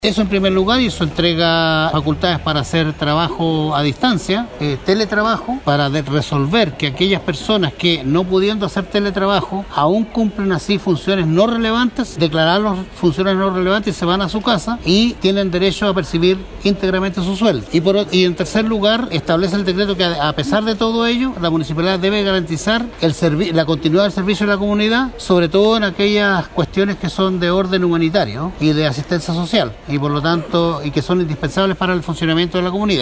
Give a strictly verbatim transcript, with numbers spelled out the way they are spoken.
Eso en primer lugar, y eso entrega facultades para hacer trabajo a distancia, eh, teletrabajo, para de resolver que aquellas personas que no pudiendo hacer teletrabajo aún cumplen así funciones no relevantes, declararlos funciones no relevantes y se van a su casa y tienen derecho a percibir íntegramente su sueldo. Y, por, y en tercer lugar, establece el decreto que a pesar de todo ello, la municipalidad debe garantizar el servi la continuidad del servicio de la comunidad, sobre todo en aquellas cuestiones que son de orden humanitario y de asistencia social, y por lo tanto, y que son indispensables para el funcionamiento de la comunidad.